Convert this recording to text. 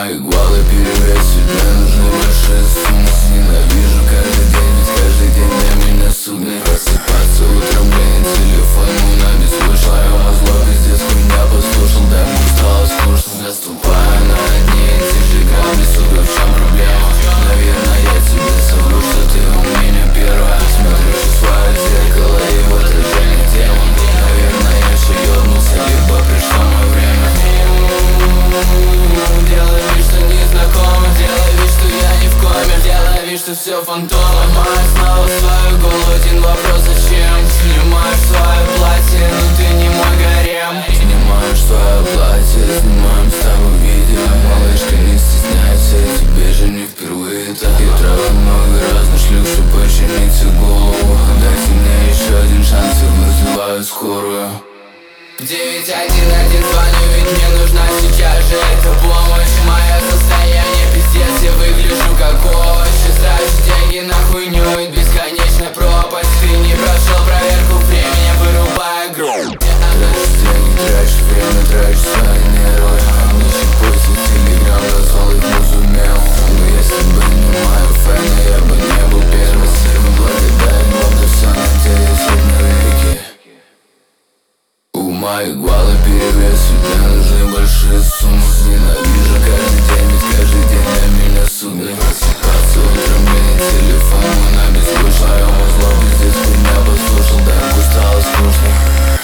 моей головы перевес, тебе нужны большие суммы. Ненавижу каждый день, ведь каждый день для меня судный. Просыпаться утром, блин, телефон мой на без вышла. Я мозло пиздец, хуйня послушал, да мне стало скучно. Наступаю на одни и те же грабли, сука, в чем проблема? Наверное, я тебе совру, что ты у меня первая. Смотришь в свое зеркало и в отражении демон. Наверное, я еще ёбнулся, либо пришло мое время. Делай вид, что не знакомо, делай вид, что я не в коме, делай вид, что все фантом. Ломаю снова свою голову, один вопрос: зачем? Снимаешь свое платье, но ты не мой гарем. Снимаешь свое платье, снимаем с тобой видео. Малышка, не стесняйся, тебе же не впервые так. Я трогал много разных шлюх, что почините голову. Дайте мне еще один шанс, я вызываю скорую. 911 звоню, ведь мне нужна сейчас же эта помощь. Мое состояние пиздец, я выгляжу как овощ. Ставишь деньги на хуйню, ведь бесконечная пропасть. Ты не прошел проверку времени, вырубая гром. Тратишь деньги, тратишь время, тратишь свои нервы. Нищий после телеграм, назвал их музумел. Но если бы не мое фэна, я бы не был первым. Сильно благодарен вам за все, надеюсь, одновеки. У моей головы перевес, тебе нужны большие суммы. Ненавижу каждый день, ведь каждый день для меня судный. Просыпаться утром, блин, телефон мой на без вышла. Я мозло пиздец, хуйня послушал, да ему стало скучно.